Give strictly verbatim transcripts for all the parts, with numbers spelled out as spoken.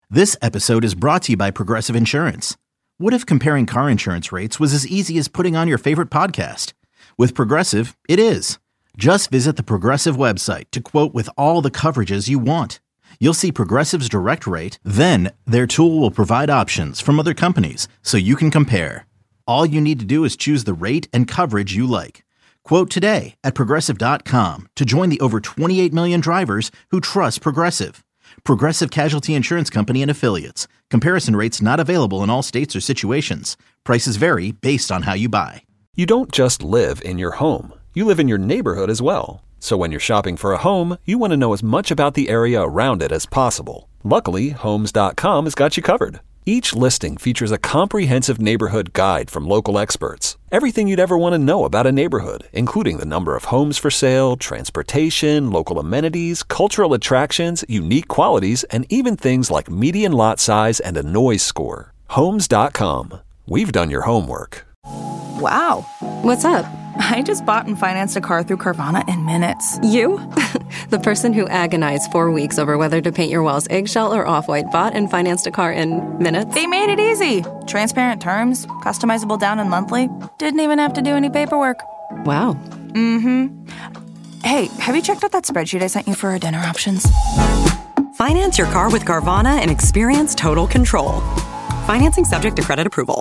This episode is brought to you by Progressive Insurance. What if comparing car insurance rates was as easy as putting on your favorite podcast? With Progressive, it is. Just visit the Progressive website to quote with all the coverages you want. You'll see Progressive's direct rate, then their tool will provide options from other companies so you can compare. All you need to do is choose the rate and coverage you like. Quote today at progressive dot com to join the over twenty-eight million drivers who trust Progressive. Progressive Casualty Insurance Company and Affiliates. Comparison rates not available in all states or situations. Prices vary based on how you buy. You don't just live in your home. You live in your neighborhood as well. So when you're shopping for a home, you want to know as much about the area around it as possible. Luckily, Homes dot com has got you covered. Each listing features a comprehensive neighborhood guide from local experts. Everything you'd ever want to know about a neighborhood, including the number of homes for sale, transportation, local amenities, cultural attractions, unique qualities, and even things like median lot size and a noise score. Homes dot com. We've done your homework. Wow. What's up? I just bought and financed a car through Carvana in minutes. You? The person who agonized four weeks over whether to paint your walls eggshell or off-white bought and financed a car in minutes? They made it easy. Transparent terms, customizable down and monthly. Didn't even have to do any paperwork. Wow. Mm-hmm. Hey, have you checked out that spreadsheet I sent you for our dinner options? Finance your car with Carvana and experience total control. Financing subject to credit approval.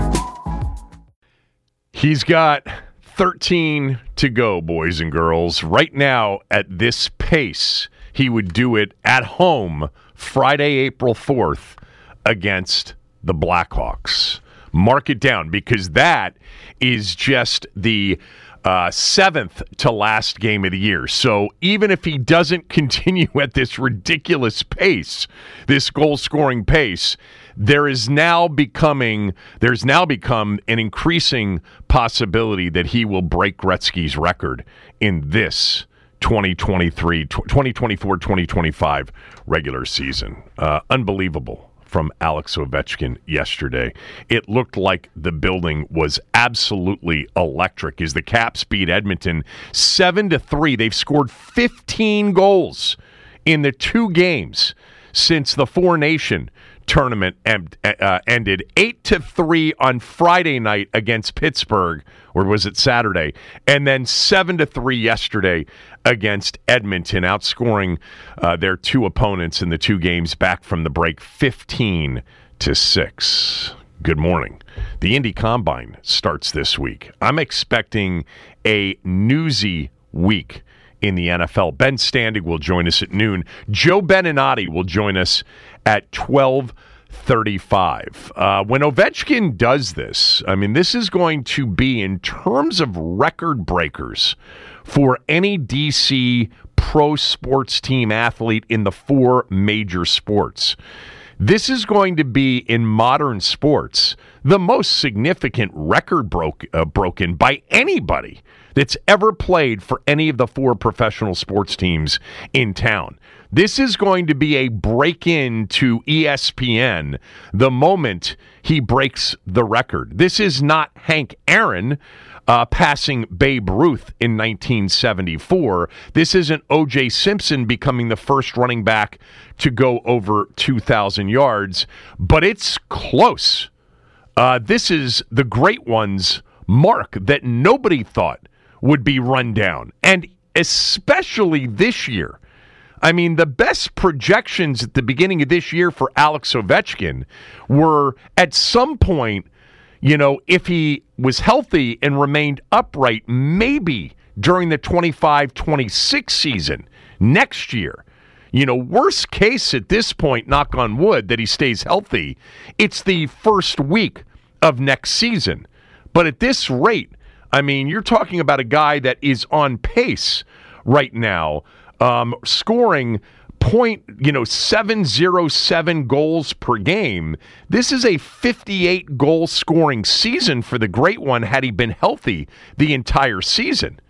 He's got thirteen to go, boys and girls. Right now, at this pace, he would do it at home Friday, April fourth against the Blackhawks. Mark it down, because that is just the uh, seventh to last game of the year. So even if he doesn't continue at this ridiculous pace, this goal-scoring pace, there is now becoming there's now become an increasing possibility that he will break Gretzky's record in this twenty twenty-three, twenty twenty-four, twenty twenty-five regular season. Uh, unbelievable from Alex Ovechkin yesterday. It looked like the building was absolutely electric as the Caps beat Edmonton seven to three. They've scored fifteen goals in the two games since the Four Nation tournament em- uh, ended. eight to three on Friday night against Pittsburgh, or was it Saturday? And then seven to three yesterday against Edmonton, outscoring uh, their two opponents in the two games back from the break fifteen to six. Good morning. The Indy Combine starts this week. I'm expecting a newsy week in the N F L. Ben Standig will join us at noon. Joe Beninati will join us at twelve thirty-five. Uh, when Ovechkin does this, I mean, this is going to be, in terms of record breakers for any D C pro sports team athlete in the four major sports. This is going to be, in modern sports, the most significant record broke, uh, broken by anybody that's ever played for any of the four professional sports teams in town. This is going to be a break-in to E S P N the moment he breaks the record. This is not Hank Aaron uh, passing Babe Ruth in nineteen seventy-four. This isn't O J Simpson becoming the first running back to go over two thousand yards, but it's close. Uh, this is the great one's mark that nobody thought would be run down, and especially this year. I mean, the best projections at the beginning of this year for Alex Ovechkin were, at some point, you know, if he was healthy and remained upright, maybe during the twenty-five twenty-six season next year. You know, worst case at this point, knock on wood, that he stays healthy, it's the first week of next season. But at this rate, I mean, you're talking about a guy that is on pace right now, um, scoring point, you know, seven oh seven goals per game. This is a fifty-eight goal scoring season for the great one had he been healthy the entire season.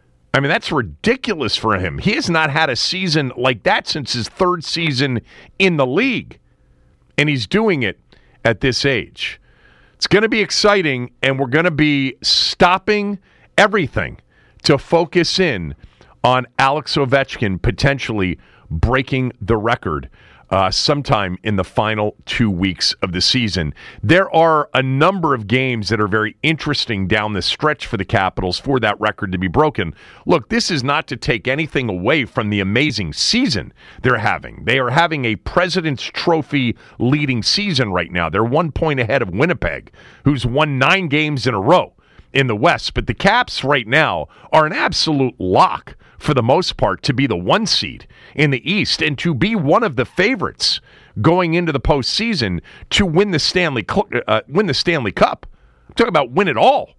I mean, that's ridiculous for him. He has not had a season like that since his third season in the league, and he's doing it at this age. It's going to be exciting, and we're going to be stopping everything to focus in on Alex Ovechkin potentially breaking the record uh, sometime in the final two weeks of the season. There are a number of games that are very interesting down the stretch for the Capitals for that record to be broken. Look, this is not to take anything away from the amazing season they're having. They are having a President's Trophy leading season right now. They're one point ahead of Winnipeg, who's won nine games in a row in the West. But the Caps right now are an absolute lock for the most part to be the one seed in the East and to be one of the favorites going into the postseason to win the Stanley uh, win the Stanley Cup. I'm talking about win it all.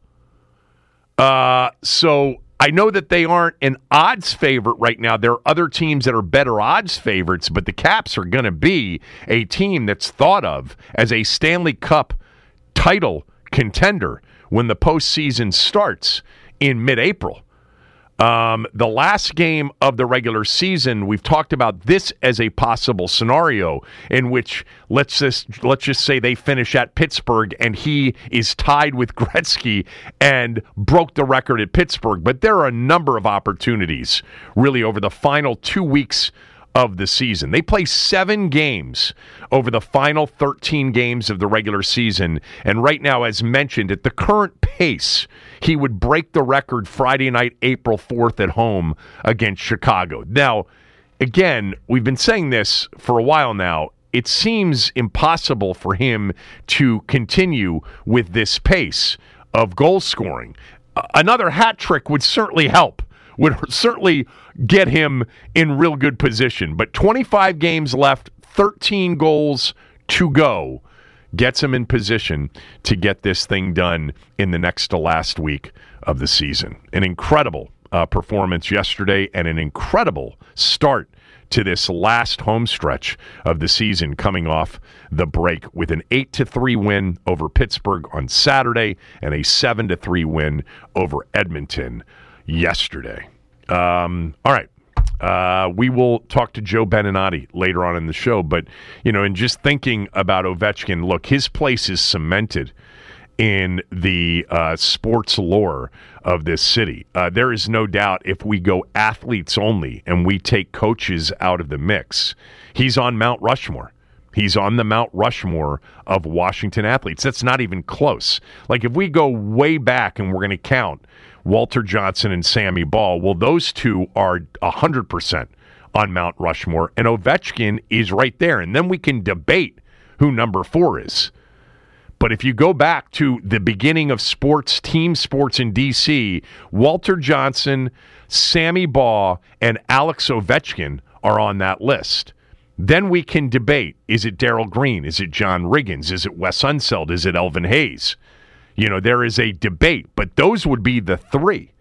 Uh, so I know that they aren't an odds favorite right now. There are other teams that are better odds favorites, but the Caps are going to be a team that's thought of as a Stanley Cup title contender when the postseason starts in mid-April. Um, the last game of the regular season, we've talked about this as a possible scenario in which let's just let's just say they finish at Pittsburgh and he is tied with Gretzky and broke the record at Pittsburgh. But there are a number of opportunities really over the final two weeks of the season. They play seven games over the final thirteen games of the regular season. And right now, as mentioned, at the current pace, he would break the record Friday night, April fourth at home against Chicago. Now, again, we've been saying this for a while now. It seems impossible for him to continue with this pace of goal scoring. Another hat trick would certainly help. Would certainly get him in real good position. But twenty-five games left, thirteen goals to go, gets him in position to get this thing done in the next to last week of the season. An incredible uh, performance yesterday and an incredible start to this last home stretch of the season, coming off the break with an eight to three win over Pittsburgh on Saturday and a seven to three win over Edmonton yesterday. Um, all right. Uh, we will talk to Joe Beninati later on in the show, but, you know, in just thinking about Ovechkin, look, his place is cemented in the uh, sports lore of this city. Uh, there is no doubt if we go athletes only and we take coaches out of the mix, he's on Mount Rushmore. He's on the Mount Rushmore of Washington athletes. That's not even close. Like, if we go way back and we're going to count Walter Johnson and Sammy Baugh, well, those two are one hundred percent on Mount Rushmore, and Ovechkin is right there. And then we can debate who number four is. But if you go back to the beginning of sports, team sports in D C, Walter Johnson, Sammy Baugh, and Alex Ovechkin are on that list. Then we can debate, is it Darrell Green? Is it John Riggins? Is it Wes Unseld? Is it Elvin Hayes? You know, there is a debate, but those would be the three.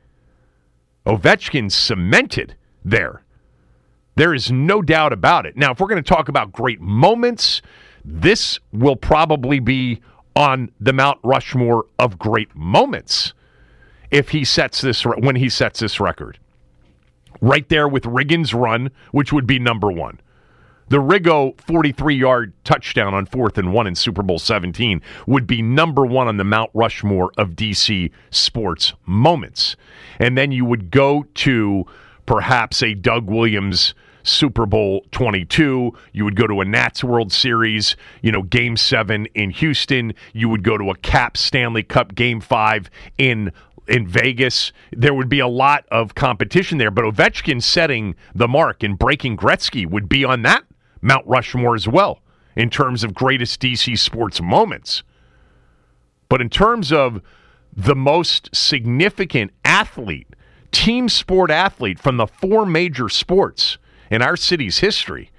Ovechkin cemented there. There is no doubt about it. Now, if we're going to talk about great moments, this will probably be on the Mount Rushmore of great moments if he sets this, when he sets this record. Right there with Riggins' run, which would be number one. The Riggo forty-three-yard touchdown on fourth and one in Super Bowl seventeen would be number one on the Mount Rushmore of D C sports moments. And then you would go to perhaps a Doug Williams Super Bowl twenty-two. You would go to a Nats World Series, you know, Game seven in Houston. You would go to a Caps Stanley Cup Game five in in Vegas. There would be a lot of competition there, but Ovechkin setting the mark and breaking Gretzky would be on that Mount Rushmore as well in terms of greatest D C sports moments. But in terms of the most significant athlete, team sport athlete from the four major sports in our city's history,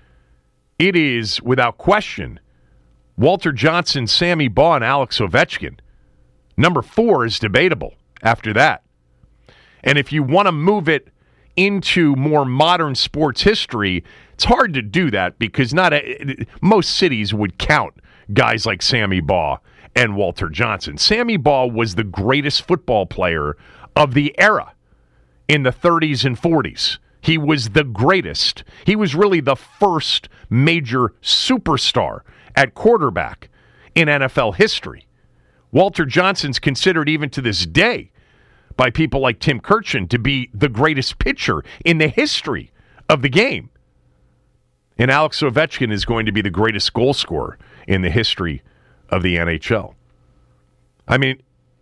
it is, without question, Walter Johnson, Sammy Baugh, and Alex Ovechkin. Number four is debatable after that. And if you want to move it into more modern sports history, it's hard to do that because not a, most cities would count guys like Sammy Baugh and Walter Johnson. Sammy Baugh was the greatest football player of the era in the thirties and forties. He was the greatest. He was really the first major superstar at quarterback in N F L history. Walter Johnson's considered even to this day by people like Tim Kurkjian to be the greatest pitcher in the history of the game. And Alex Ovechkin is going to be the greatest goal scorer in the history of the N H L. I mean,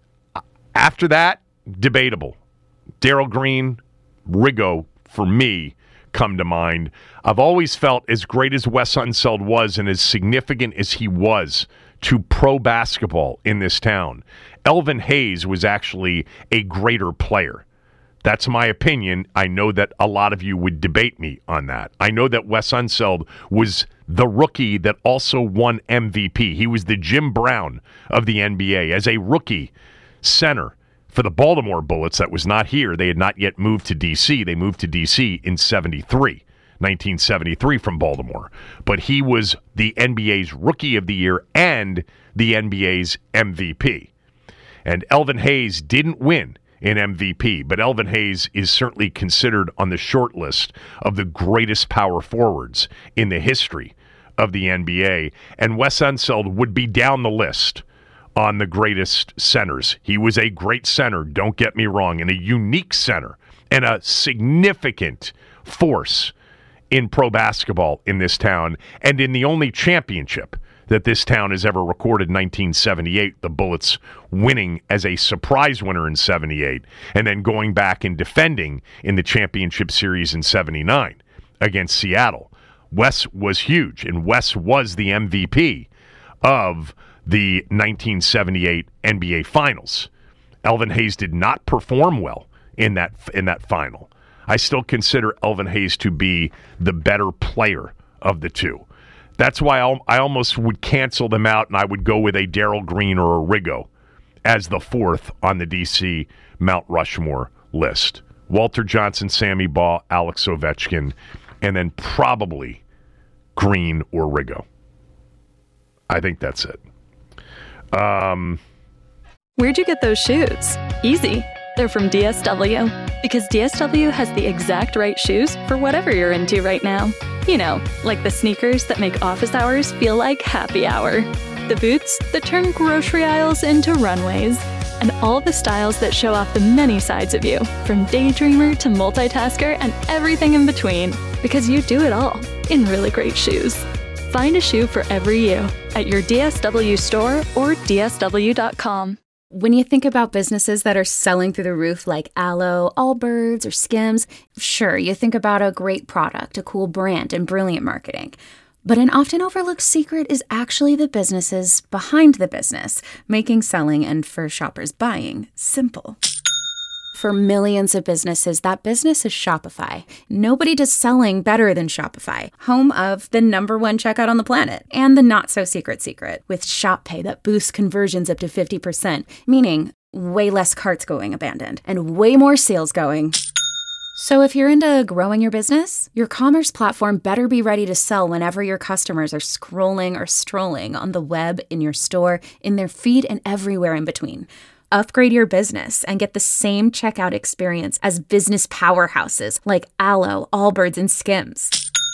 after that, debatable. Darryl Green, Riggo, for me, come to mind. I've always felt as great as Wes Unseld was and as significant as he was to pro basketball in this town, Elvin Hayes was actually a greater player. That's my opinion. I know that a lot of you would debate me on that. I know that Wes Unseld was the rookie that also won M V P. He was the Jim Brown of the N B A. As a rookie center for the Baltimore Bullets that was not here, they had not yet moved to D C. They moved to D C in seventy-three, nineteen seventy-three from Baltimore. But he was the N B A's Rookie of the Year and the N B A's M V P. And Elvin Hayes didn't win in M V P, but Elvin Hayes is certainly considered on the short list of the greatest power forwards in the history of the N B A. And Wes Unseld would be down the list on the greatest centers. He was a great center, don't get me wrong, and a unique center and a significant force in pro basketball in this town and in the only championship that this town has ever recorded, nineteen seventy-eight, the Bullets winning as a surprise winner in seventy-eight, and then going back and defending in the championship series in seventy-nine against Seattle. Wes was huge, and Wes was the M V P of the nineteen seventy-eight N B A Finals. Elvin Hayes did not perform well in that in that final. I still consider Elvin Hayes to be the better player of the two. That's why I'll, I almost would cancel them out, and I would go with a Darryl Green or a Riggo as the fourth on the D C Mount Rushmore list. Walter Johnson, Sammy Baugh, Alex Ovechkin, and then probably Green or Riggo. I think that's it. Um, Where'd you get those shoes? Easy. They're from D S W. Because D S W has the exact right shoes for whatever you're into right now. You know, like the sneakers that make office hours feel like happy hour. The boots that turn grocery aisles into runways. And all the styles that show off the many sides of you, from daydreamer to multitasker and everything in between. Because you do it all in really great shoes. Find a shoe for every you at your D S W store or D S W dot com. When you think about businesses that are selling through the roof like Aloe, Allbirds, or Skims, sure, you think about a great product, a cool brand, and brilliant marketing. But an often overlooked secret is actually the businesses behind the business, making selling and for shoppers buying simple. For millions of businesses, that business is Shopify. Nobody does selling better than Shopify, home of the number one checkout on the planet and the not-so-secret secret with Shop Pay that boosts conversions up to fifty percent, meaning way less carts going abandoned and way more sales going. So if you're into growing your business, your commerce platform better be ready to sell whenever your customers are scrolling or strolling on the web, in your store, in their feed, and everywhere in between. Upgrade your business and get the same checkout experience as business powerhouses like Aloe, Allbirds, and Skims.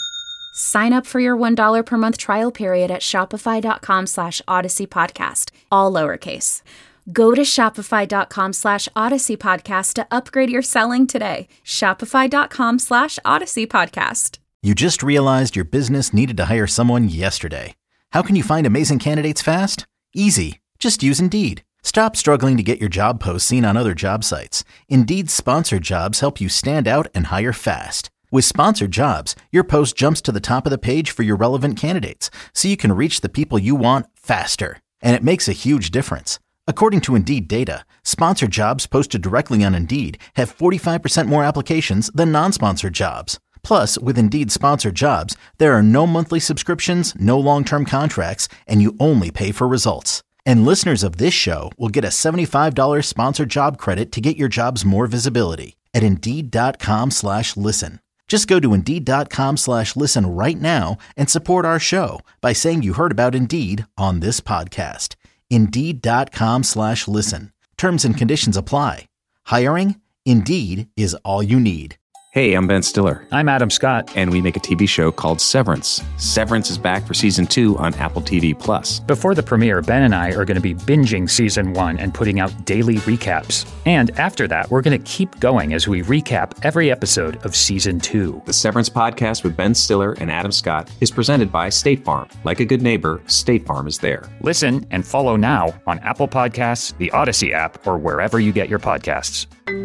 Sign up for your one dollar per month trial period at shopify.com slash Odyssey Podcast, all lowercase. Go to shopify.com slash Odyssey Podcast to upgrade your selling today. Shopify.com slash Odyssey Podcast. You just realized your business needed to hire someone yesterday. How can you find amazing candidates fast? Easy. Just use Indeed. Stop struggling to get your job posts seen on other job sites. Indeed's sponsored jobs help you stand out and hire fast. With sponsored jobs, your post jumps to the top of the page for your relevant candidates, so you can reach the people you want faster. And it makes a huge difference. According to Indeed data, sponsored jobs posted directly on Indeed have forty-five percent more applications than non-sponsored jobs. Plus, with Indeed sponsored jobs, there are no monthly subscriptions, no long-term contracts, and you only pay for results. And listeners of this show will get a seventy-five dollars sponsored job credit to get your jobs more visibility at Indeed.com slash listen. Just go to Indeed.com slash listen right now and support our show by saying you heard about Indeed on this podcast. Indeed.com slash listen. Terms and conditions apply. Hiring? Indeed is all you need. Hey, I'm Ben Stiller. I'm Adam Scott. And we make a T V show called Severance. Severance is back for season two on Apple T V Plus. Before the premiere, Ben and I are going to be binging season one and putting out daily recaps. And after that, we're going to keep going as we recap every episode of season two. The Severance podcast with Ben Stiller and Adam Scott is presented by State Farm. Like a good neighbor, State Farm is there. Listen and follow now on Apple Podcasts, the Odyssey app, or wherever you get your podcasts.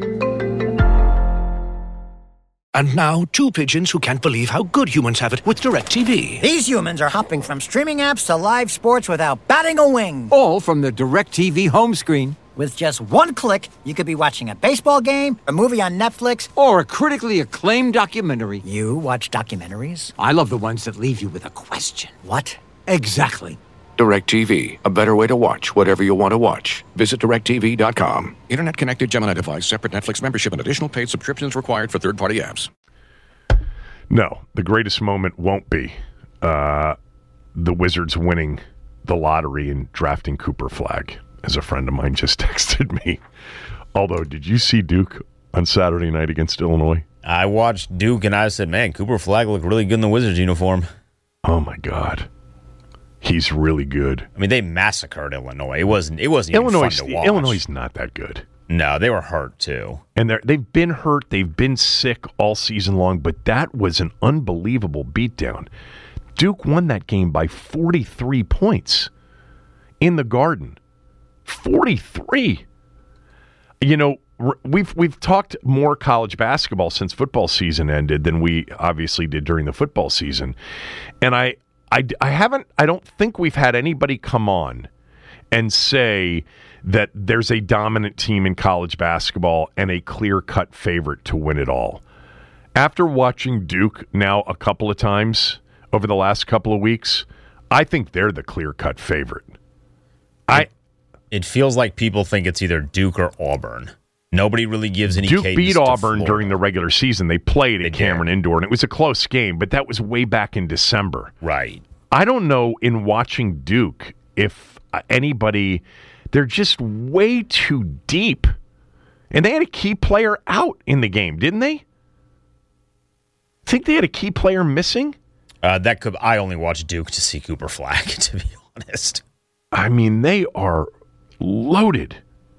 And now, two pigeons who can't believe how good humans have it with DirecTV. These humans are hopping from streaming apps to live sports without batting a wing. All from the DirecTV home screen. With just one click, you could be watching a baseball game, a movie on Netflix, or a critically acclaimed documentary. You watch documentaries? I love the ones that leave you with a question. What? Exactly. DirecTV, a better way to watch whatever you want to watch. Visit direct T V dot com. Internet connected Gemini device, separate Netflix membership, and additional paid subscriptions required for third-party apps. No, the greatest moment won't be uh, the Wizards winning the lottery and drafting Cooper Flagg, as a friend of mine just texted me. Although, did you see Duke on Saturday night against Illinois? I watched Duke, and I said, man, Cooper Flagg looked really good in the Wizards uniform. Oh, my God. He's really good. I mean, they massacred Illinois. It wasn't. It wasn't even Illinois, fun to watch. Illinois is not that good. No, they were hurt too, and they they've been hurt. They've been sick all season long. But that was an unbelievable beatdown. Duke won that game by forty-three points in the Garden. forty-three. You know, we've we've talked more college basketball since football season ended than we obviously did during the football season, and I. I, I haven't, I don't think we've had anybody come on and say that there's a dominant team in college basketball and a clear-cut favorite to win it all. After watching Duke now a couple of times over the last couple of weeks, I think they're the clear-cut favorite. I. It, it feels like people think it's either Duke or Auburn. Nobody really gives any Duke cadence beat to Auburn Florida. during the regular season. They played They at Cameron did. Indoor, and it was a close game, but that was way back in December. Right. I don't know in watching Duke if anybody, they're just way too deep. And they had a key player out in the game, didn't they? Think they had a key player missing? Uh, that could. I only watched Duke to see Cooper Flagg, to be honest. I mean, they are loaded.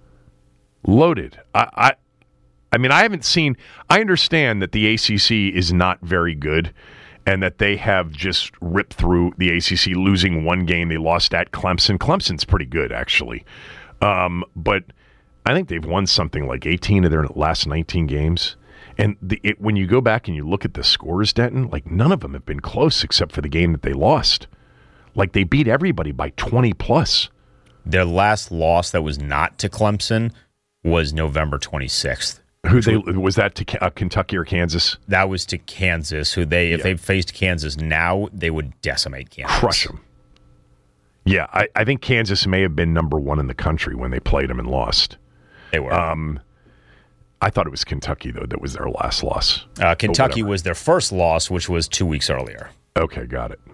Loaded. I, I I mean, I haven't seen, I understand that the A C C is not very good and that they have just ripped through the A C C, losing one game. They lost at Clemson. Clemson's pretty good, actually. Um, but I think they've won something like eighteen of their last nineteen games. And the, it, when you go back and you look at the scores, Denton, like none of them have been close except for the game that they lost. Like they beat everybody by twenty plus. Their last loss that was not to Clemson was November twenty-sixth. Who they was that to uh, Kentucky or Kansas? That was to Kansas. Who they, if yeah. they faced Kansas now, they would decimate Kansas, crush them. Yeah, I, I think Kansas may have been number one in the country when they played them and lost. They were. Um, I thought it was Kentucky though that was their last loss. Uh, Kentucky was their first loss, which was two weeks earlier. Okay, got it.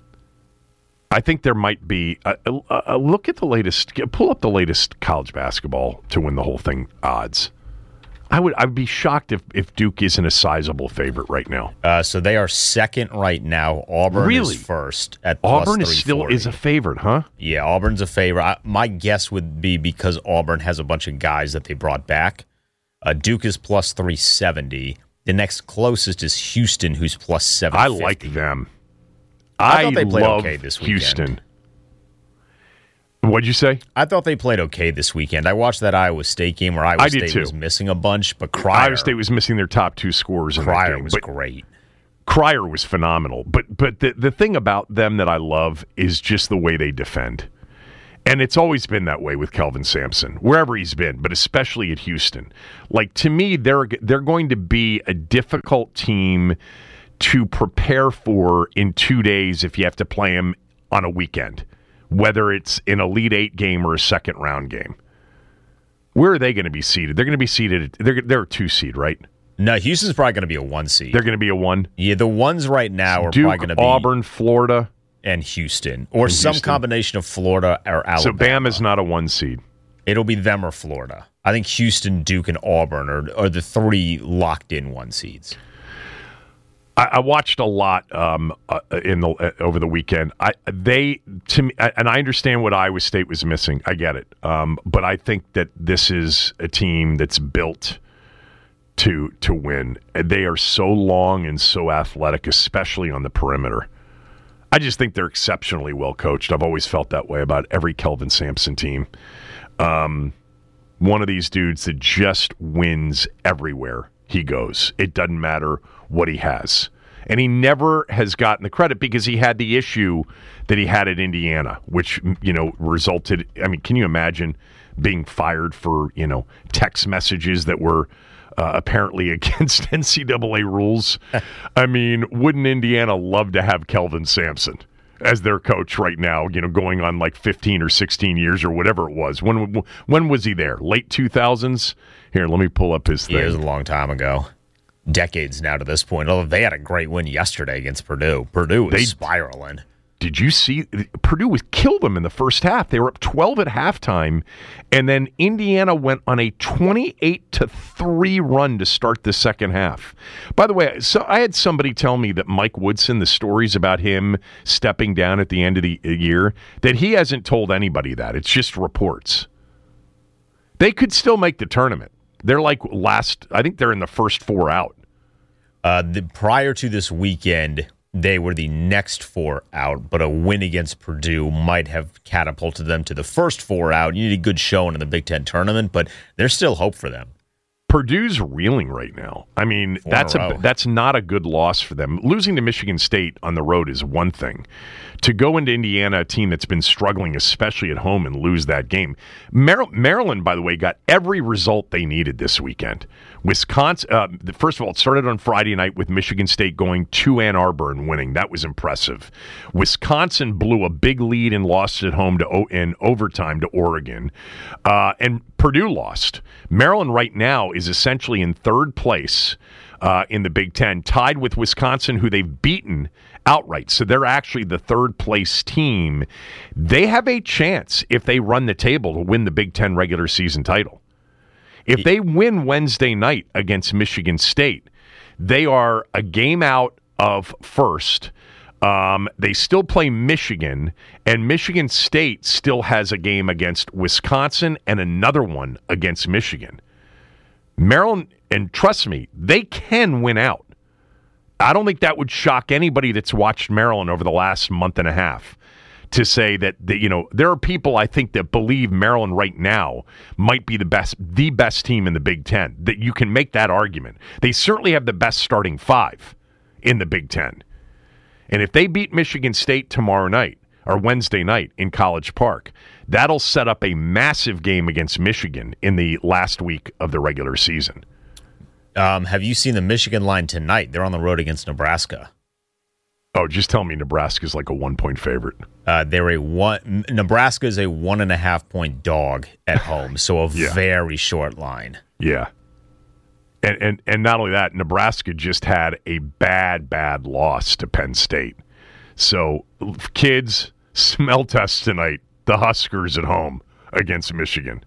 I think there might be a, a, a look at the latest. Pull up the latest college basketball to win the whole thing odds. I would I'd be shocked if, if Duke isn't a sizable favorite right now. Uh, so they are second right now. Auburn really? is first at plus Auburn is still is a favorite, huh? Yeah, Auburn's a favorite. I, my guess would be because Auburn has a bunch of guys that they brought back. Uh, Duke is plus three seventy. The next closest is Houston, who's plus seven fifty. I like them. I, I thought they played love okay this weekend. Houston. What'd you say? I thought they played okay this weekend. I watched that Iowa State game where Iowa I did State too. was missing a bunch, but Cryer, Iowa State was missing their top two scorers in Cryer that game. was but great. Cryer was phenomenal. But but the, the thing about them that I love is just the way they defend. And it's always been that way with Kelvin Sampson, wherever he's been, but especially at Houston. Like, to me, they're they're going to be a difficult team to prepare for in two days if you have to play them on a weekend, whether it's an Elite Eight game or a second round game. Where are they going to be seeded? They're going to be seeded. They're they're a two seed, right? No, Houston's probably going to be a one seed. They're going to be a one. Yeah, the ones right now are Duke, probably going to be Auburn, Florida, and Houston, or and some Houston. combination of Florida or Alabama. So Bama's not a one seed. It'll be them or Florida. I think Houston, Duke, and Auburn are, are the three locked-in one seeds. I, I watched a lot um, uh, in the uh, over the weekend. I they to me, and I understand what Iowa State was missing. I get it, um, but I think that this is a team that's built to to win. They are so long and so athletic, especially on the perimeter. I just think they're exceptionally well coached. I've always felt that way about every Kelvin Sampson team. Um, one of these dudes that just wins everywhere he goes. It doesn't matter what he has. And he never has gotten the credit because he had the issue that he had at Indiana, which, you know, resulted, I mean, can you imagine being fired for, you know, text messages that were uh, apparently against N C double A rules? I mean, wouldn't Indiana love to have Kelvin Sampson as their coach right now, you know, going on like fifteen or sixteen years or whatever it was? When when was he there? Late two thousands? Here, let me pull up his thing. Yeah, it was a long time ago. Decades now to this point. Although they had a great win yesterday against Purdue. Purdue was they, spiraling. Did you see? Purdue was killed them in the first half. They were up twelve at halftime, and then Indiana went on a twenty-eight to three run to start the second half. By the way, so I had somebody tell me that Mike Woodson, the stories about him stepping down at the end of the year, that he hasn't told anybody that. It's just reports. They could still make the tournament. They're like last, I think they're in the first four out. Uh, the, prior to this weekend, they were the next four out, but a win against Purdue might have catapulted them to the first four out. You need a good showing in the Big Ten tournament, but there's still hope for them. Purdue's reeling right now. I mean, Four that's a, a that's not a good loss for them. Losing to Michigan State on the road is one thing. To go into Indiana, a team that's been struggling, especially at home, and lose that game. Mar- Maryland, by the way, got every result they needed this weekend. Wisconsin, uh, first of all, it started on Friday night with Michigan State going to Ann Arbor and winning. That was impressive. Wisconsin blew a big lead and lost at home to o- in overtime to Oregon. Uh, and Purdue lost. Maryland right now is essentially in third place uh, in the Big Ten, tied with Wisconsin, who they've beaten outright. So they're actually the third place team. They have a chance, if they run the table, to win the Big Ten regular season title. If they win Wednesday night against Michigan State, they are a game out of first. Um, they still play Michigan, and Michigan State still has a game against Wisconsin and another one against Michigan. Maryland, and trust me, they can win out. I don't think that would shock anybody that's watched Maryland over the last month and a half to say that, that, you know, there are people I think that believe Maryland right now might be the best, the best team in the Big Ten, that you can make that argument. They certainly have the best starting five in the Big Ten. And if they beat Michigan State tomorrow night or Wednesday night in College Park, that'll set up a massive game against Michigan in the last week of the regular season. Um, have you seen the Michigan line tonight? They're on the road against Nebraska. Oh, just tell me Nebraska's like a one-point favorite. Uh, they're a one. Nebraska is a one and a half point dog at home, so a yeah. very short line. Yeah, and and and not only that, Nebraska just had a bad, bad loss to Penn State. So, kids, smell test tonight. The Huskers at home against Michigan.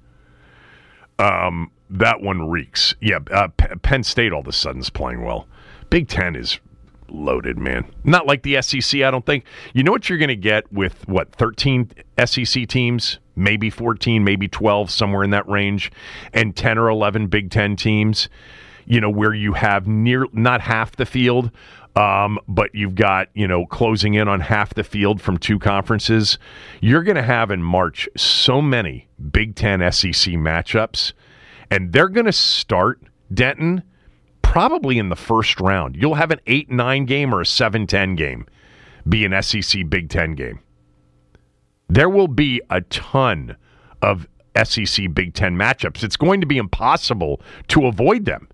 Um, that one reeks. Yeah, uh, P- Penn State all of a sudden is playing well. Big Ten is loaded, man. Not like the S E C, I don't think. You know what you're going to get with, what, thirteen S E C teams? Maybe fourteen, maybe twelve, somewhere in that range. And ten or eleven Big Ten teams, you know, where you have near not half the field, um, but you've got, you know, closing in on half the field from two conferences. You're going to have in March so many Big Ten S E C matchups, and they're going to start, Denton, probably in the first round. You'll have an eight nine game or a seven ten game be an S E C Big Ten game. There will be a ton of S E C Big Ten matchups. It's going to be impossible to avoid them.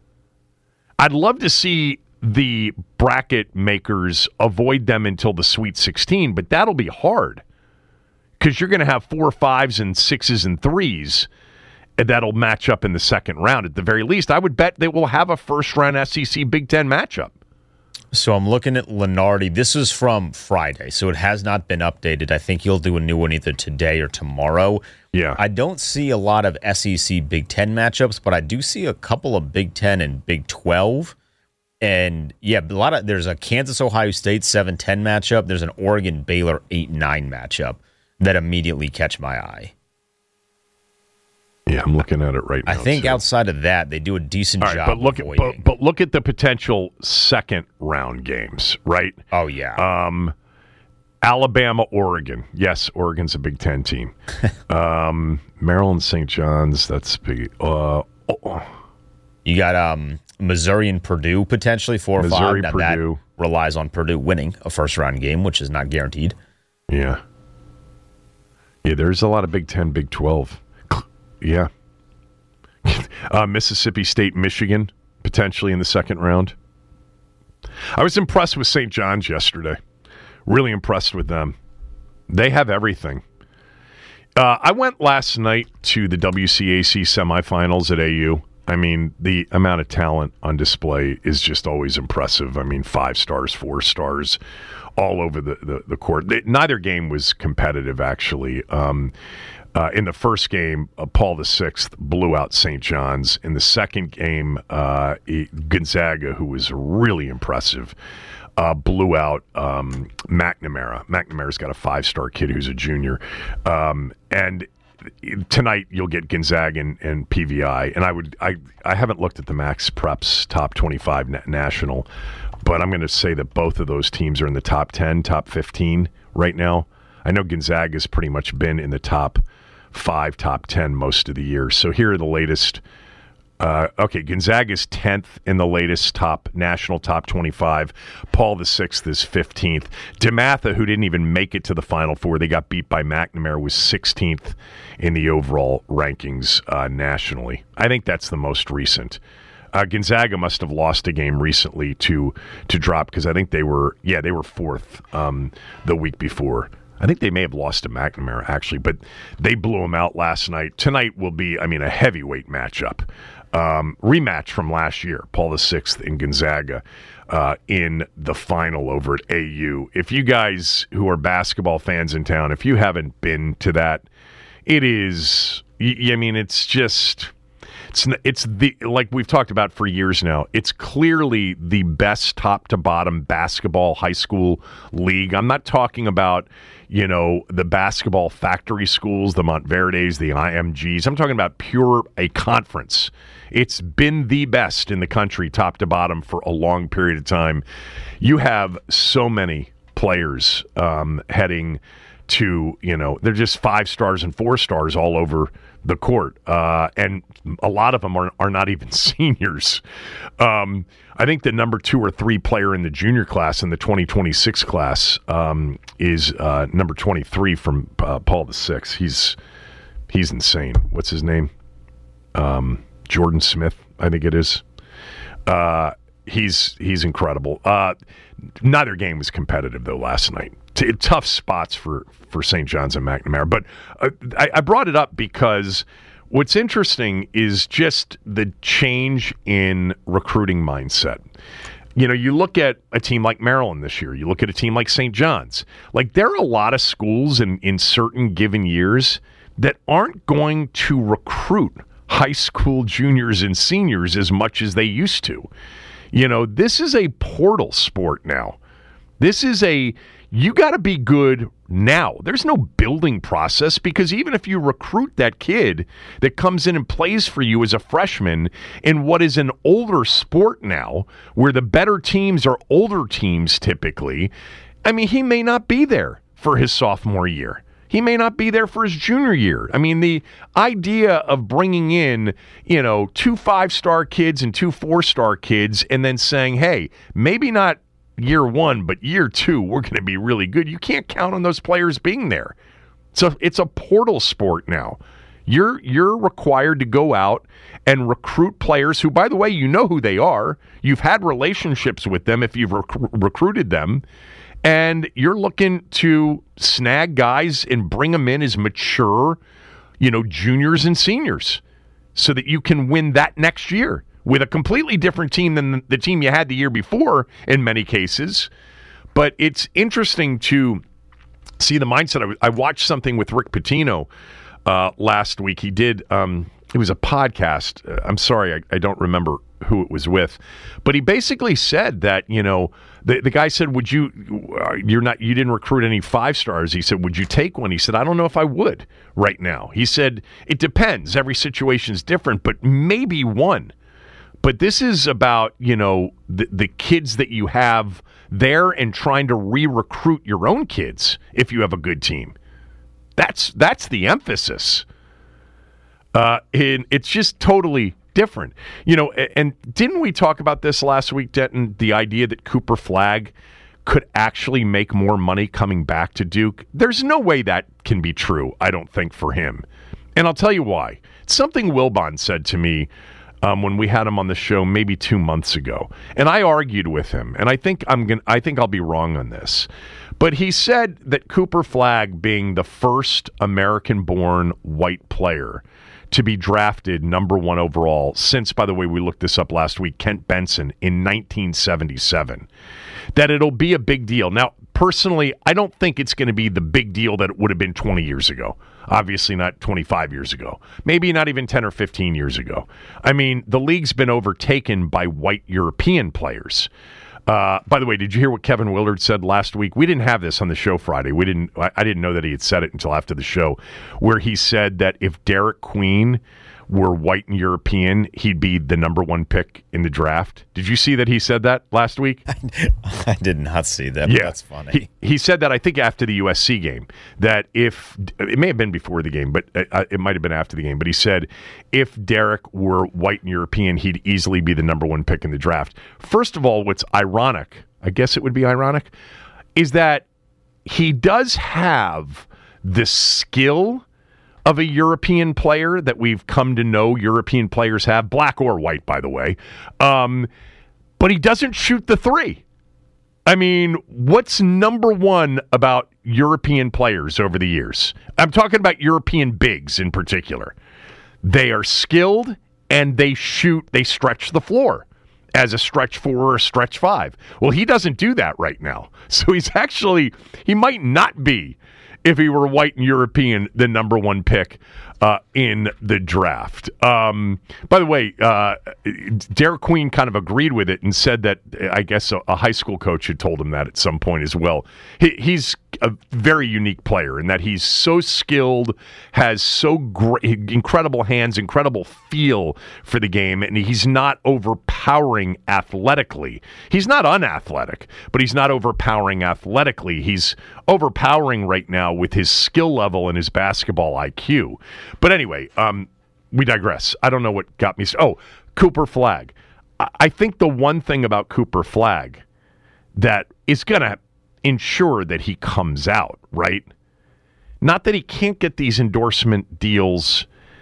I'd love to see the bracket makers avoid them until the Sweet sixteen, but that'll be hard because you're going to have four, fives, and sixes and threes that'll match up in the second round. At the very least, I would bet they will have a first-round S E C Big Ten matchup. So I'm looking at Lenardi. This is from Friday, so it has not been updated. I think he'll do a new one either today or tomorrow. Yeah. I don't see a lot of S E C Big Ten matchups, but I do see a couple of Big Ten and Big twelve. And yeah, a lot of there's a Kansas Ohio State seven ten matchup. There's an Oregon Baylor eight nine matchup that immediately catch my eye. Yeah, I'm looking at it right now. I think too. outside of that, they do a decent All right, job. but look at avoiding. but, but look at the potential second round games, right? Oh yeah. Um, Alabama, Oregon. Yes, Oregon's a Big Ten team. um, Maryland, Saint John's. That's big. Uh, oh. You got um, Missouri and Purdue potentially four or Missouri, five. Now Purdue. That relies on Purdue winning a first round game, which is not guaranteed. Yeah. Yeah, there's a lot of Big Ten, Big twelve. Yeah. uh, Mississippi State, Michigan, potentially in the second round. I was impressed with Saint John's yesterday. Really impressed with them. They have everything. Uh, I went last night to the W C A C semifinals at A U. I mean, the amount of talent on display is just always impressive. I mean, five stars, four stars, all over the, the, the court. They, neither game was competitive, actually. Um, uh, in the first game, uh, Paul the Sixth blew out Saint John's. In the second game, uh, it, Gonzaga, who was really impressive, uh, blew out um, McNamara. McNamara's got a five-star kid who's a junior. Um, and tonight you'll get Gonzaga and, and P V I, and I would I I haven't looked at the Max Preps top twenty-five na- national, but I'm going to say that both of those teams are in the top ten, top fifteen right now. I know Gonzaga's pretty much been in the top five, top ten most of the year. So here are the latest. Uh, okay, Gonzaga's tenth in the latest top national top twenty-five. Paul the Sixth is fifteenth. DeMatha, who didn't even make it to the Final Four, they got beat by McNamara, was sixteenth in the overall rankings uh, nationally. I think that's the most recent. Uh, Gonzaga must have lost a game recently to to drop because I think they were yeah they were fourth um, the week before. I think they may have lost to McNamara actually, but they blew them out last night. Tonight will be I mean a heavyweight matchup. Um, rematch from last year, Paul the Sixth and Gonzaga uh, in the final over at A U. If you guys who are basketball fans in town, if you haven't been to that, it is, I mean, it's just, it's it's the, like we've talked about for years now, it's clearly the best top to bottom basketball high school league. I'm not talking about, you know, the basketball factory schools, the Montverdes, the I M Gs. I'm talking about pure a conference. It's been the best in the country, top to bottom, for a long period of time. You have so many players um, heading to, you know, they're just five stars and four stars all over the court. Uh, and a lot of them are, are not even seniors. Um, I think the number two or three player in the junior class, in the twenty twenty-six class, um, is uh, number twenty-three from uh, Paul the Sixth. He's, he's insane. What's his name? Um, Jordan Smith, I think it is. Uh, he's he's incredible. Uh, neither game was competitive, though, last night. T- tough spots for, for Saint John's and McNamara. But uh, I, I brought it up because what's interesting is just the change in recruiting mindset. You know, you look at a team like Maryland this year. You look at a team like Saint John's. Like, there are a lot of schools in, in certain given years that aren't going to recruit high school juniors and seniors as much as they used to. You know, this is a portal sport now. This is a, you got to be good now. There's no building process, because even if you recruit that kid that comes in and plays for you as a freshman in what is an older sport now, where the better teams are older teams typically, I mean, he may not be there for his sophomore year. He may not be there for his junior year. I mean, the idea of bringing in, you know, two five-star kids and two four-star kids and then saying, hey, maybe not year one, but year two, we're going to be really good. You can't count on those players being there. So it's a portal sport now. You're you're required to go out and recruit players who, by the way, you know who they are. You've had relationships with them if you've rec- recruited them. And you're looking to snag guys and bring them in as mature, you know, juniors and seniors so that you can win that next year. with a completely different team than the team you had the year before in many cases. But it's interesting to see the mindset. I, I watched something with Rick Pitino uh, last week. He did, um, it was a podcast. Uh, I'm sorry, I, I don't remember who it was with, but he basically said that, you know, the, the guy said, would you, uh, you're not, you didn't recruit any five stars. He said, would you take one? He said, I don't know if I would right now. He said, it depends. Every situation's different, but maybe one. But this is about, you know, the, the kids that you have there and trying to re-recruit your own kids if you have a good team. That's, that's the emphasis. Uh, and it's just totally different. You know, and didn't we talk about this last week, Denton? The idea that Cooper Flagg could actually make more money coming back to Duke. There's no way that can be true, I don't think, for him. And I'll tell you why. It's something Wilbon said to me um, when we had him on the show maybe two months ago. And I argued with him, and I think I'm gonna, I think I'll be wrong on this. But he said that Cooper Flagg, being the first American-born white player to be drafted number one overall since, by the way, we looked this up last week, Kent Benson in nineteen seventy-seven, that it'll be a big deal. Now, personally, I don't think it's going to be the big deal that it would have been twenty years ago. Obviously not twenty-five years ago. Maybe not even ten or fifteen years ago. I mean, the league's been overtaken by white European players. Uh, by the way, did you hear what Kevin Willard said last week? We didn't have this on the show Friday. We didn't. I, I didn't know that he had said it until after the show, where he said that if Derek Queen were white and European, he'd be the number one pick in the draft. Did you see that he said that last week? I did not see that, but yeah. That's funny. He, he said that, I think, after the U S C game, that if, it may have been before the game, but it might have been after the game, but he said if Derek were white and European, he'd easily be the number one pick in the draft. First of all, what's ironic, I guess it would be ironic, is that he does have the skill of a European player that we've come to know European players have, black or white, by the way. Um, but he doesn't shoot the three. I mean, what's number one about European players over the years? I'm talking about European bigs in particular. They are skilled and they shoot, they stretch the floor as a stretch four or a stretch five. Well, he doesn't do that right now. So he's actually, he might not be, if he were white and European, the number one pick uh, in the draft. Um, by the way, uh, Derek Queen kind of agreed with it and said that, I guess, a, a high school coach had told him that at some point as well. He, he's a very unique player in that he's so skilled, has so great, incredible hands, incredible feel for the game, and he's not overpowering athletically. He's not unathletic, but he's not overpowering athletically. He's overpowering right now with his skill level and his basketball I Q. But anyway, um, we digress. I don't know what got me. St- oh, Cooper Flagg. I-, I think the one thing about Cooper Flagg that is going to ensure that he comes out, right? Not that he can't get these endorsement deals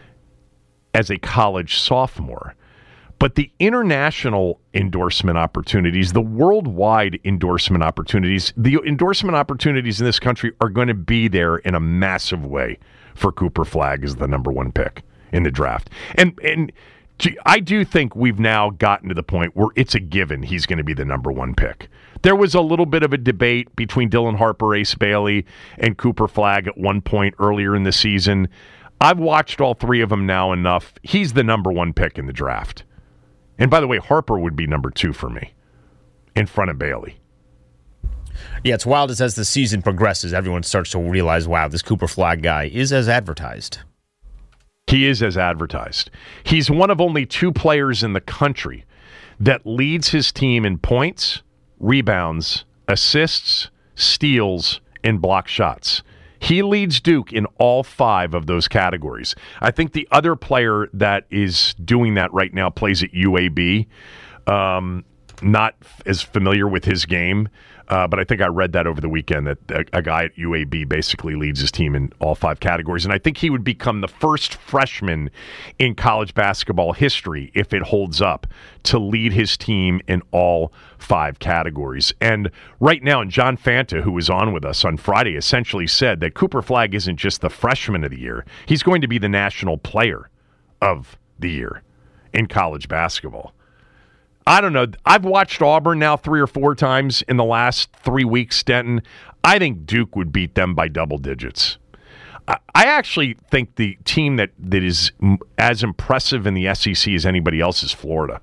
as a college sophomore, but the international endorsement opportunities, the worldwide endorsement opportunities, the endorsement opportunities in this country are going to be there in a massive way for Cooper Flagg as the number one pick in the draft. And and I do think we've now gotten to the point where it's a given he's going to be the number one pick. There was a little bit of a debate between Dylan Harper, Ace Bailey, and Cooper Flagg at one point earlier in the season. I've watched all three of them now enough. He's the number one pick in the draft. And by the way, Harper would be number two for me in front of Bailey. Yeah, it's wild as as the season progresses, everyone starts to realize, wow, this Cooper Flagg guy is as advertised. He is as advertised. He's one of only two players in the country that leads his team in points, rebounds, assists, steals, and block shots. He leads Duke in all five of those categories. I think the other player that is doing that right now plays at U A B. Um, not as familiar with his game, uh, but I think I read that over the weekend that a, a guy at U A B basically leads his team in all five categories. And I think he would become the first freshman in college basketball history, if it holds up, to lead his team in all five categories. And right now, and John Fanta, who was on with us on Friday, essentially said that Cooper Flagg isn't just the freshman of the year. He's going to be the national player of the year in college basketball. I don't know. I've watched Auburn now three or four times in the last three weeks, Denton. I think Duke would beat them by double digits. I actually think the team that, that is as impressive in the S E C as anybody else is Florida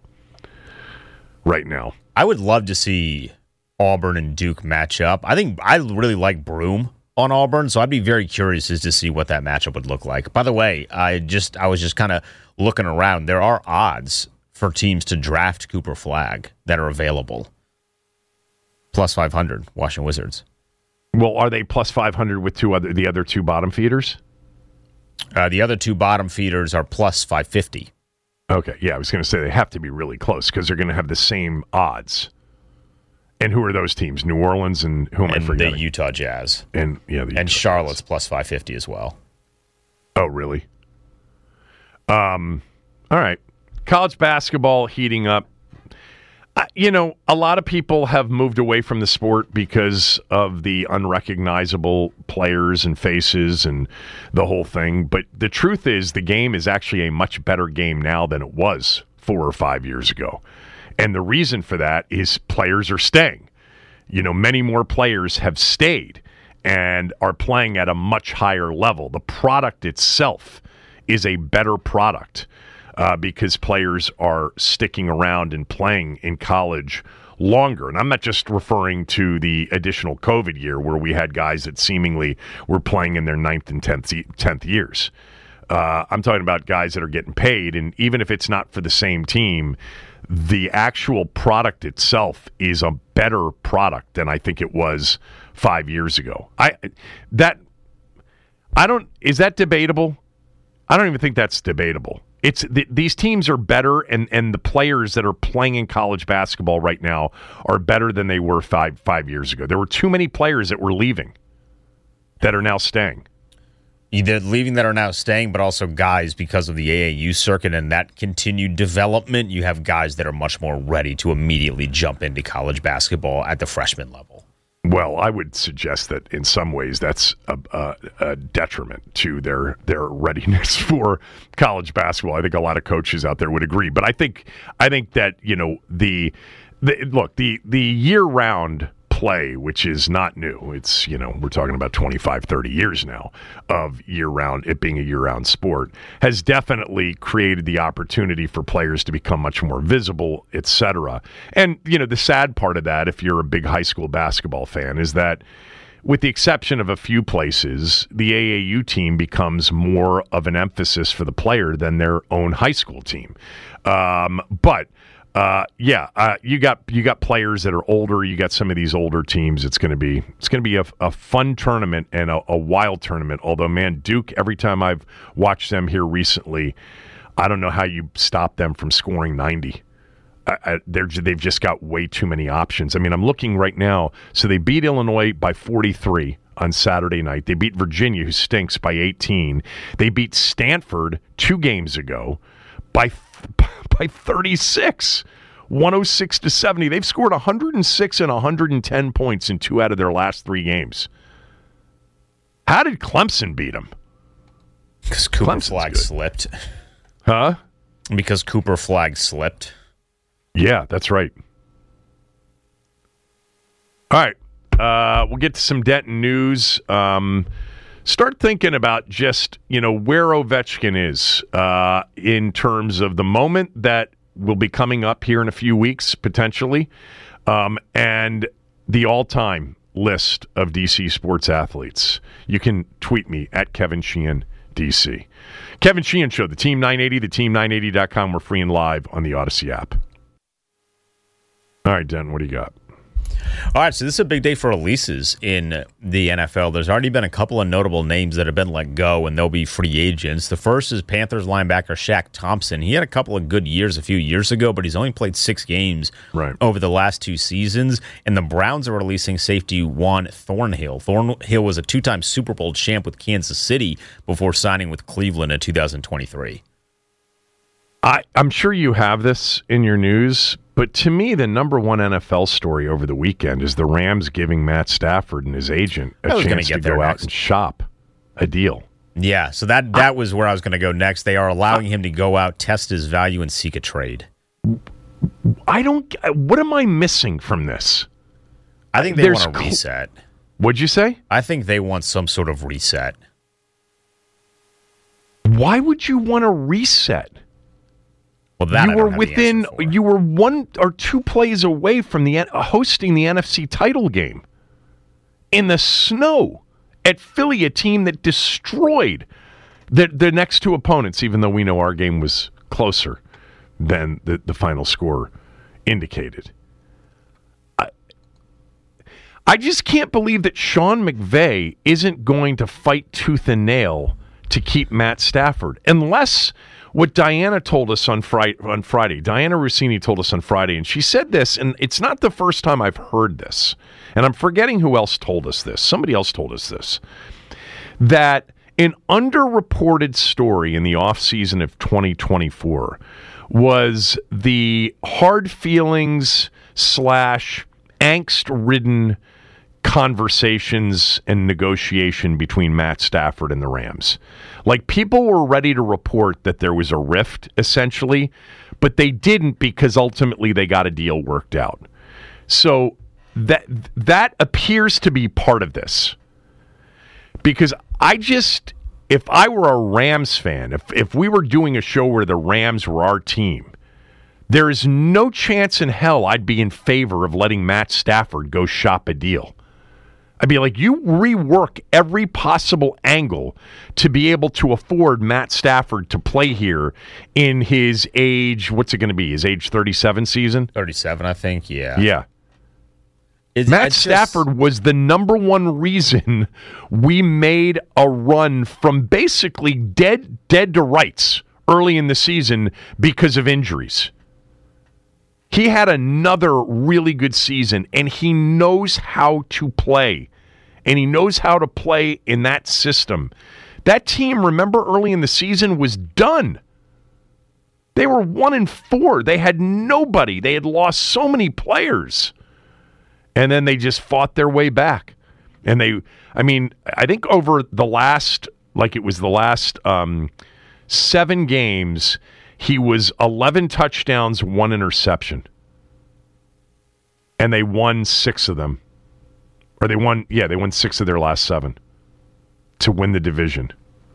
right now. I would love to see Auburn and Duke match up. I think I really like Broome on Auburn, so I'd be very curious as to see what that matchup would look like. By the way, I just I was just kind of looking around. There are odds for teams to draft Cooper Flagg that are available. Plus five hundred, Washington Wizards. Well, are they plus five hundred with two other the other two bottom feeders? Uh, the other two bottom feeders are plus five fifty. Okay, yeah, I was going to say they have to be really close because they're going to have the same odds. And who are those teams? New Orleans and who am and I forgetting? The Utah Jazz. And yeah, the and Utah Charlotte's Jazz. plus five fifty as well. Oh, really? Um, all right. College basketball heating up. Uh, you know, a lot of people have moved away from the sport because of the unrecognizable players and faces and the whole thing. But the truth is the game is actually a much better game now than it was four or five years ago. And the reason for that is players are staying. You know, many more players have stayed and are playing at a much higher level. The product itself is a better product. Uh, because players are sticking around and playing in college longer. And I'm not just referring to the additional COVID year where we had guys that seemingly were playing in their ninth and tenth, tenth years. Uh, I'm talking about guys that are getting paid, and even if it's not for the same team, the actual product itself is a better product than I think it was five years ago. I that I don't is that debatable? I don't even think that's debatable. It's th- these teams are better, and, and the players that are playing in college basketball right now are better than they were five five years ago. There were too many players that were leaving that are now staying. Either leaving that are now staying, but also guys, because of the A A U circuit and that continued development, you have guys that are much more ready to immediately jump into college basketball at the freshman level. Well, I would suggest that in some ways that's a, a, a detriment to their their readiness for college basketball. I think a lot of coaches out there would agree. But I think I think that, you know, the, the look, the the year-round play, which is not new. It's, you know, we're talking about twenty-five, thirty years now of year-round, it being a year-round sport, has definitely created the opportunity for players to become much more visible, et cetera. And, you know, the sad part of that, if you're a big high school basketball fan, is that with the exception of a few places, the A A U team becomes more of an emphasis for the player than their own high school team. Um, but Uh, yeah, uh, you got you got players that are older. You got some of these older teams. It's going to be it's going to be a, a fun tournament and a, a wild tournament. Although, man, Duke. Every time I've watched them here recently, I don't know how you stop them from scoring ninety. I, I, they're they've just got way too many options. I mean, I'm looking right now. So they beat Illinois by forty-three on Saturday night. They beat Virginia, who stinks, by eighteen. They beat Stanford two games ago by. by thirty-six, one oh six to seventy. They've scored one hundred six and one hundred ten points in two out of their last three games. How did Clemson beat them? Because Cooper Clemson's Flagg good. slipped. Huh? Because Cooper Flagg slipped. Yeah, that's right. All right. Uh, we'll get to some Denton news. Um, start thinking about just, you know, where Ovechkin is uh, in terms of the moment that will be coming up here in a few weeks, potentially, um, and the all-time list of D C sports athletes. You can tweet me at Kevin Sheehan, D C. Kevin Sheehan Show, the Team nine eighty, the team nine eighty dot com. We're free and live on the Odyssey app. All right, Den, what do you got? All right, so this is a big day for releases in the N F L. There's already been a couple of notable names that have been let go, and they'll be free agents. The first is Panthers linebacker Shaq Thompson. He had a couple of good years a few years ago, but he's only played six games right. over the last two seasons. And the Browns are releasing safety Juan Thornhill. Thornhill was a two-time Super Bowl champ with Kansas City before signing with Cleveland in two thousand twenty-three. I, I'm sure you have this in your news, but to me, the number one N F L story over the weekend is the Rams giving Matt Stafford and his agent a chance to go out and shop a deal. Yeah, so that, that was where I was going to go next. They are allowing him to go out, test his value, and seek a trade. I don't. What am I missing from this? I think they There's want a reset. What'd you say? I think they want some sort of reset. Why would you want a reset? Well, that you I were don't have the within. answer for. You were one or two plays away from the uh, hosting the N F C title game in the snow at Philly, a team that destroyed the the next two opponents. Even though we know our game was closer than the, the final score indicated. I, I just can't believe that Sean McVay isn't going to fight tooth and nail to keep Matt Stafford, unless what Diana told us on Friday, on Friday. Diana Rossini told us on Friday, and she said this, and it's not the first time I've heard this, and I'm forgetting who else told us this. Somebody else told us this, that an underreported story in the offseason of twenty twenty-four was the hard feelings slash angst-ridden conversations and negotiation between Matt Stafford and the Rams. Like, people were ready to report that there was a rift, essentially, but they didn't because ultimately they got a deal worked out. So that that appears to be part of this. Because I just, if I were a Rams fan, if if we were doing a show where the Rams were our team, there is no chance in hell I'd be in favor of letting Matt Stafford go shop a deal. I'd be like, you rework every possible angle to be able to afford Matt Stafford to play here in his age, what's it going to be, his age thirty-seven season? thirty-seven, I think, yeah. Yeah. It's, Matt it's Stafford just... was the number one reason we made a run from basically dead, dead to rights early in the season because of injuries. He had another really good season, and he knows how to play. And he knows how to play in that system. That team, remember, early in the season was done. They were one and four. They had nobody. They had lost so many players. And then they just fought their way back. And they, I mean, I think over the last, like it was the last um, seven games, he was eleven touchdowns, one interception. And they won six of them. Or they won, yeah, they won six of their last seven to win the division.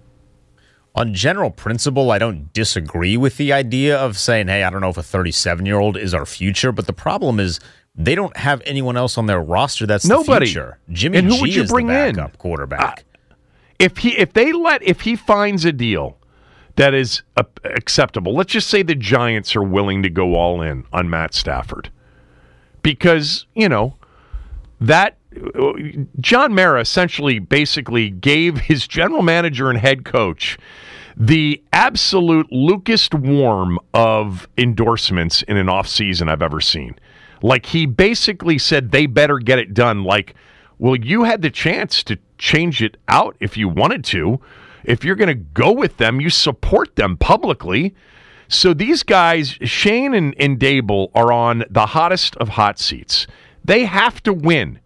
On general principle, I don't disagree with the idea of saying, hey, I don't know if a thirty-seven-year-old is our future, but the problem is they don't have anyone else on their roster that's Nobody. the future. Jimmy and who G would you is bring the backup in? quarterback. Uh, if he, if they let, if he finds a deal that is uh, acceptable, let's just say the Giants are willing to go all in on Matt Stafford, because you know that. John Mara essentially basically gave his general manager and head coach the absolute Lucas Warm of endorsements in an offseason I've ever seen. Like, he basically said they better get it done. Like, well, you had the chance to change it out if you wanted to. If you're going to go with them, you support them publicly. So these guys, Shane and, and Dable, are on the hottest of hot seats. They have to win.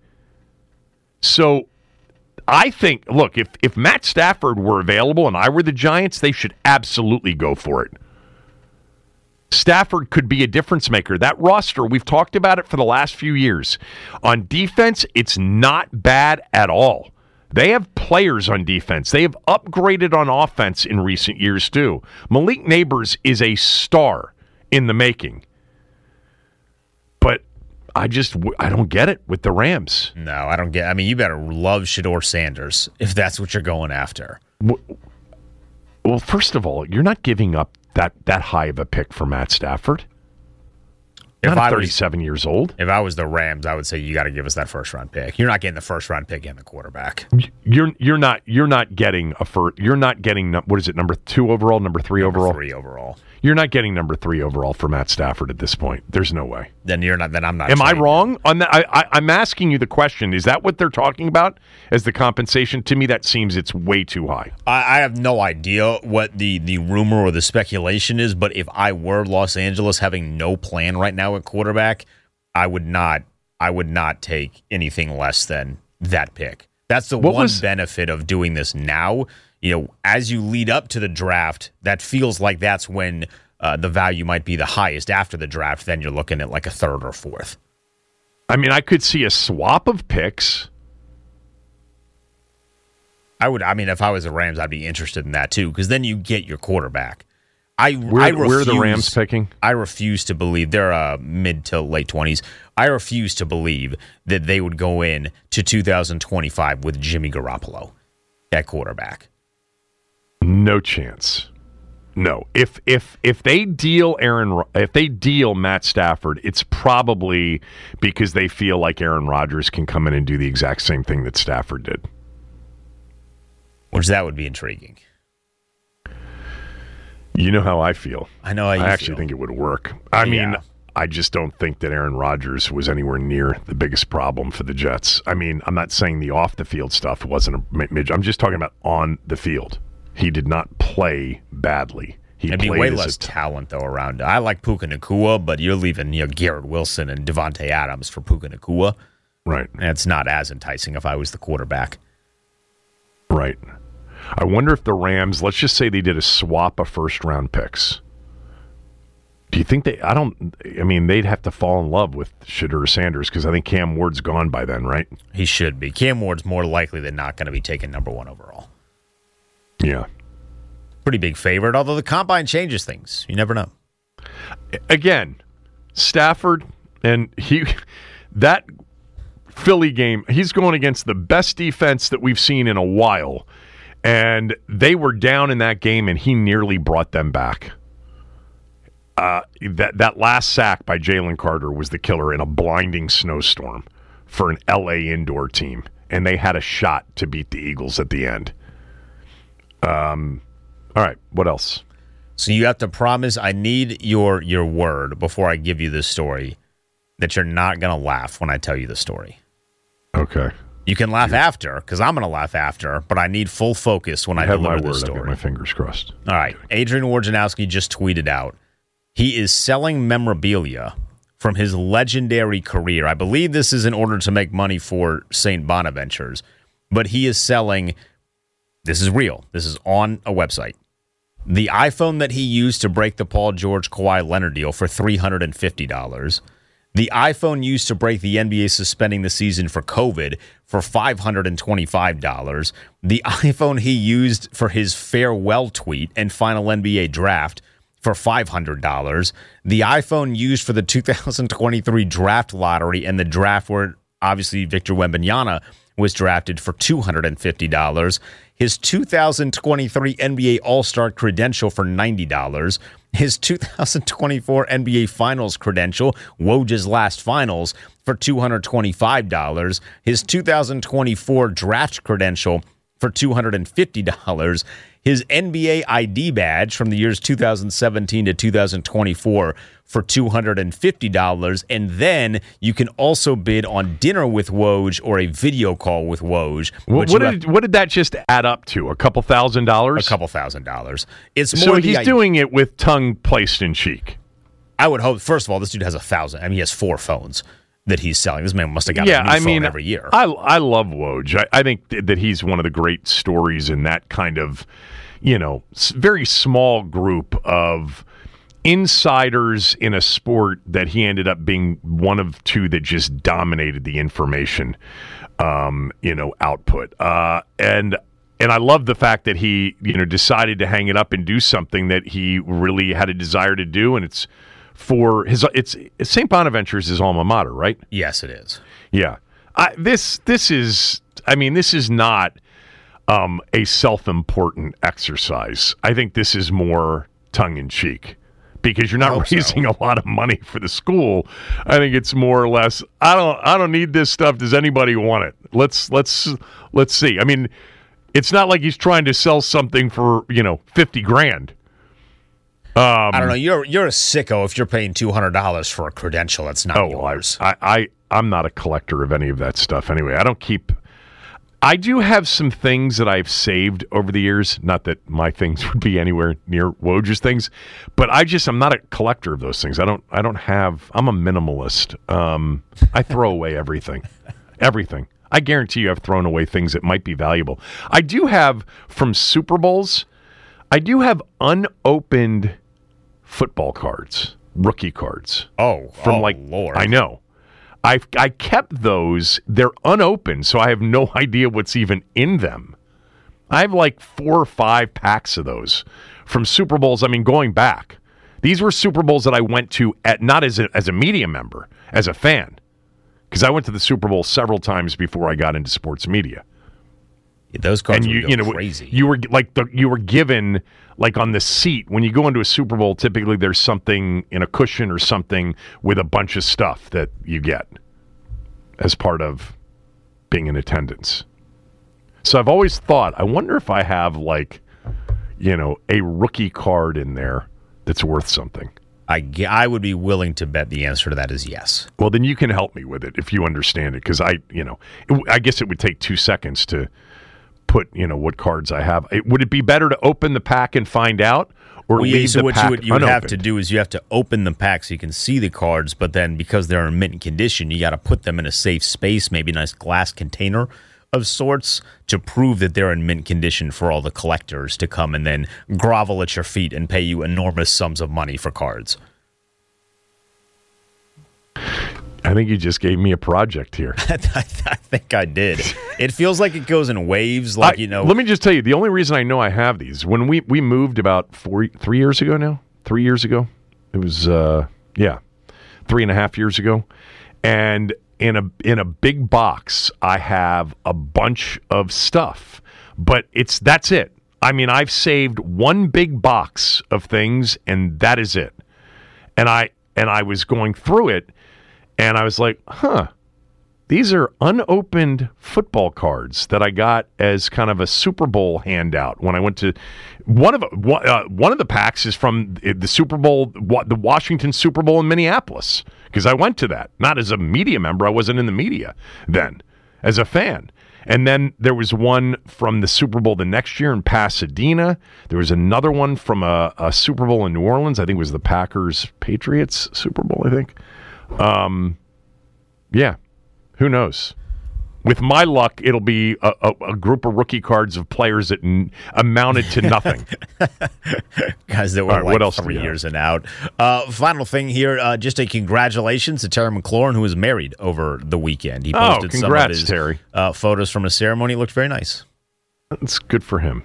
So I think, look, if, if Matt Stafford were available and I were the Giants, they should absolutely go for it. Stafford could be a difference maker. That roster, we've talked about it for the last few years. On defense, it's not bad at all. They have players on defense. They have upgraded on offense in recent years, too. Malik Neighbors is a star in the making. But I just, I don't get it with the Rams. No, I don't get I mean, you better love Shedeur Sanders if that's what you're going after. Well, first of all, you're not giving up that, that high of a pick for Matt Stafford. Not at thirty-seven years old. If I was the Rams, I would say you got to give us that first round pick. You're not getting the first round pick and the quarterback. You're you're not you're not getting a first. You're not getting what is it? Number two overall, number three number overall, three overall. You're not getting number three overall for Matt Stafford at this point. There's no way. Then you're not. Then I'm not. Am I wrong him. on that? I, I, I'm asking you the question. Is that what they're talking about as the compensation? To me, that seems it's way too high. I, I have no idea what the the rumor or the speculation is. But if I were Los Angeles, having no plan right now at quarterback, I would not. I would not take anything less than that pick. That's the what one was, benefit of doing this now. You know, as you lead up to the draft, that feels like that's when uh, the value might be the highest. After the draft, then you're looking at like a third or fourth. I mean, I could see a swap of picks. I would. I mean, if I was the Rams, I'd be interested in that too, because then you get your quarterback. I where, I refuse, where are the Rams picking? I refuse to believe they're uh, mid to late twenties. I refuse to believe that they would go in to two thousand twenty-five with Jimmy Garoppolo at quarterback. No chance. No. If if if they deal Aaron, if they deal Matt Stafford, it's probably because they feel like Aaron Rodgers can come in and do the exact same thing that Stafford did. Which that would be intriguing. You know how I feel. I know how you I actually feel. think it would work. I Yeah. mean, I just don't think that Aaron Rodgers was anywhere near the biggest problem for the Jets. I mean, I'm not saying the off-the-field stuff wasn't a major. I'm just talking about on the field. He did not play badly. He There'd be played way as less a t- talent, though, around. I like Puka Nacua, but you're leaving you know, Garrett Wilson and Devontae Adams for Puka Nacua. Right. And it's not as enticing if I was the quarterback. Right. I wonder if the Rams, let's just say they did a swap of first-round picks. Do you think they, I don't, I mean, they'd have to fall in love with Shedeur Sanders because I think Cam Ward's gone by then, right? He should be. Cam Ward's more likely than not going to be taken number one overall. Yeah. Pretty big favorite, although the combine changes things. You never know. Again, Stafford, and he, that Philly game, he's going against the best defense that we've seen in a while. And they were down in that game, and he nearly brought them back. Uh, that that last sack by Jalen Carter was the killer in a blinding snowstorm for an L A indoor team, and they had a shot to beat the Eagles at the end. Um, all right, what else? So you have to promise, I need your your word before I give you this story, that you're not going to laugh when I tell you the story. Okay. You can laugh after, because I'm going to laugh after, but I need full focus when I, I have deliver my this word. story. I've got my fingers crossed. All right. Adrian Wojnarowski just tweeted out, he is selling memorabilia from his legendary career. I believe this is in order to make money for Saint Bonaventures, but he is selling, this is real, this is on a website, the iPhone that he used to break the Paul George Kawhi Leonard deal for three hundred fifty dollars, the iPhone used to break the N B A suspending the season for COVID for five hundred twenty-five dollars, the iPhone he used for his farewell tweet and final N B A draft for five hundred dollars, the iPhone used for the two thousand twenty-three draft lottery and the draft where obviously Victor Wembanyama was drafted for two hundred fifty dollars, his two thousand twenty-three N B A All-Star credential for ninety dollars, his two thousand twenty-four N B A Finals credential, Woj's last finals, for two hundred twenty-five dollars, his two thousand twenty-four draft credential for two hundred fifty dollars, his N B A I D badge from the years two thousand seventeen to two thousand twenty-four for two hundred fifty dollars, and then you can also bid on dinner with Woj or a video call with Woj. What, what did what did that just add up to? A couple thousand dollars? A couple thousand dollars. It's so more he's the, doing it with tongue placed in cheek. I would hope. First of all, this dude has a thousand. I mean, he has four phones that he's selling. This man must have got yeah, a new I phone mean, every year. I I love Woj. I, I think th- that he's one of the great stories in that kind of, you know, s- very small group of insiders in a sport that he ended up being one of two that just dominated the information, um, you know, output. Uh, and and I love the fact that he, you know, decided to hang it up and do something that he really had a desire to do, and it's for his. It's Saint Bonaventure's his alma mater, right? Yes, it is. Yeah. I, this this is. I mean, this is not um, a self-important exercise. I think this is more tongue-in-cheek. Because you're not raising so. a lot of money for the school. I think it's more or less, I don't I don't need this stuff. Does anybody want it? Let's let's let's see. I mean, it's not like he's trying to sell something for, you know, fifty grand. Um, I don't know. You're you're a sicko if you're paying two hundred dollars for a credential that's not oh, yours. I, I I'm not a collector of any of that stuff anyway. I don't keep I do have some things that I've saved over the years. Not that my things would be anywhere near Woj's things, but I just I'm not a collector of those things. I don't I don't have. I'm a minimalist. Um, I throw away everything, everything. I guarantee you I've thrown away things that might be valuable. I do have, from Super Bowls, I do have unopened football cards, rookie cards. Oh, from oh, like, Lord. I know. I I kept those. They're unopened, so I have no idea what's even in them. I have like four or five packs of those from Super Bowls. I mean, going back, these were Super Bowls that I went to at not as a, as a media member, as a fan, because I went to the Super Bowl several times before I got into sports media. Yeah, those cards and you, would go you know, crazy. You were like the you were given like on the seat when you go into a Super Bowl. Typically, there's something in a cushion or something with a bunch of stuff that you get as part of being in attendance. So I've always thought, I wonder if I have like, you know, a rookie card in there that's worth something. I, I would be willing to bet the answer to that is yes. Well, then you can help me with it if you understand it, because I, you know, it, I guess it would take two seconds to put, you know, what cards I have. It, would it be better to open the pack and find out, or well, yeah, leave so the what pack you would, you would have unopened? to do is you have to open the pack so you can see the cards, but then because they're in mint condition, you got to put them in a safe space, maybe a nice glass container of sorts, to prove that they're in mint condition for all the collectors to come and then grovel at your feet and pay you enormous sums of money for cards. I think you just gave me a project here. I, I think I did. It feels like it goes in waves, like, I, you know. Let me just tell you, the only reason I know I have these, when we, we moved about four, three years ago now, three years ago, it was, uh, yeah, three and a half years ago, and in a in a big box, I have a bunch of stuff, but it's that's it. I mean, I've saved one big box of things, and that is it. And I and I was going through it, and I was like, huh, these are unopened football cards that I got as kind of a Super Bowl handout when I went to one of one, uh, one of the packs is from the Super Bowl, the Washington Super Bowl in Minneapolis, because I went to that, not as a media member. I wasn't in the media then, as a fan. And then there was one from the Super Bowl the next year in Pasadena. There was another one from a, a Super Bowl in New Orleans. I think it was the Packers-Patriots Super Bowl, I think. Um, yeah, who knows? With my luck, it'll be a, a, a group of rookie cards of players that n- amounted to nothing. Guys that were right, like what else three years and out. Uh, final thing here, uh, just a congratulations to Terry McLaurin, who was married over the weekend. He posted oh, congrats, some of his Terry. Uh, photos from a ceremony. It looked very nice. That's good for him.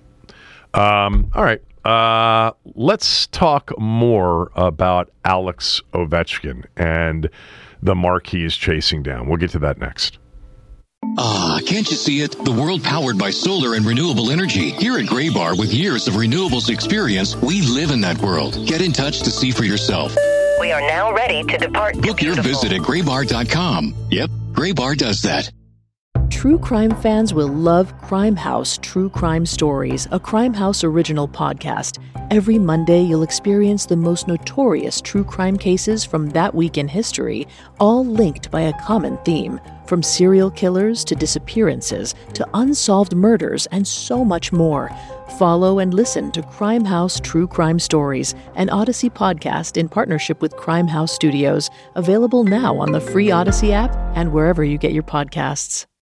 Um, all right. Uh, let's talk more about Alex Ovechkin and the mark he is chasing down. We'll get to that next. Ah, can't you see it? The world powered by solar and renewable energy. Here at Gray Bar, with years of renewables experience, we live in that world. Get in touch to see for yourself. We are now ready to depart. Book your visit at gray bar dot com. Yep, Gray Bar does that. True crime fans will love Crime House True Crime Stories, a Crime House original podcast. Every Monday, you'll experience the most notorious true crime cases from that week in history, all linked by a common theme. From serial killers to disappearances to unsolved murders and so much more. Follow and listen to Crime House True Crime Stories, an Odyssey podcast in partnership with Crime House Studios, available now on the free Odyssey app and wherever you get your podcasts.